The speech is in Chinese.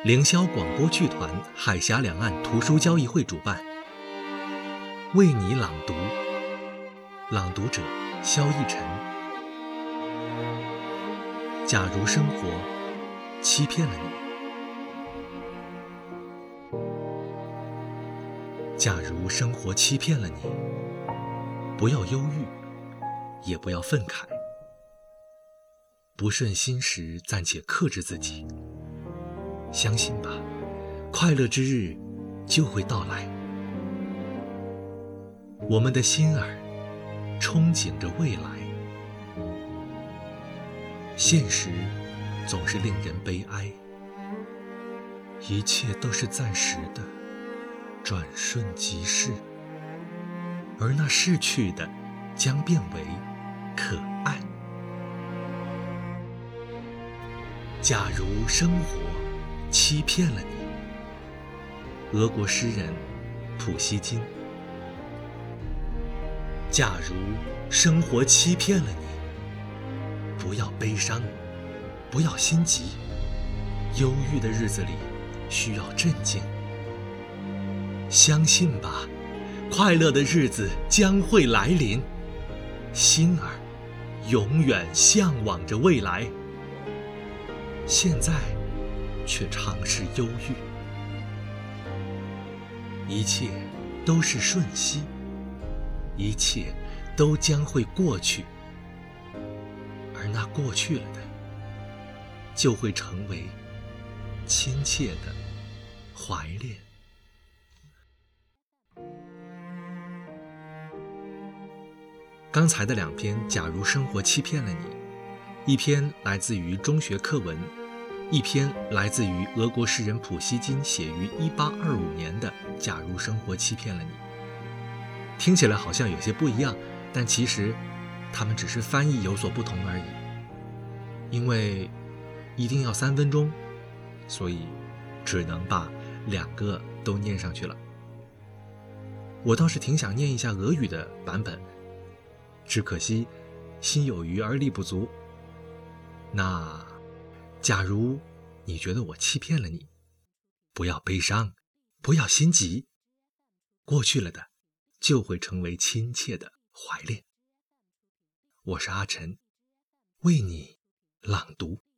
凌霄广播剧团海峡两岸图书交易会主办，为你朗读，朗读者萧逸晨。假如生活欺骗了你，假如生活欺骗了你，不要忧郁，也不要愤慨，不顺心时暂且克制自己，相信吧，快乐之日就会到来。我们的心儿憧憬着未来，现实总是令人悲哀，一切都是暂时的，转瞬即逝，而那逝去的将变为可爱。假如生活欺骗了你，俄国诗人普希金。假如生活欺骗了你，不要悲伤，不要心急，忧郁的日子里需要镇静。相信吧，快乐的日子将会来临，心儿永远向往着未来，现在却常是忧郁。一切都是瞬息，一切都将会过去，而那过去了的，就会成为亲切的怀恋。刚才的两篇《假如生活欺骗了你》，一篇来自于中学课文，一篇来自于俄国诗人普希金写于1825年的《假如生活欺骗了你》。听起来好像有些不一样，但其实它们只是翻译有所不同而已。因为一定要3分钟，所以只能把2个都念上去了。我倒是挺想念一下俄语的版本，只可惜心有余而力不足。那假如你觉得我欺骗了你，不要悲伤，不要心急，过去了的就会成为亲切的怀恋。我是阿晨，为你朗读。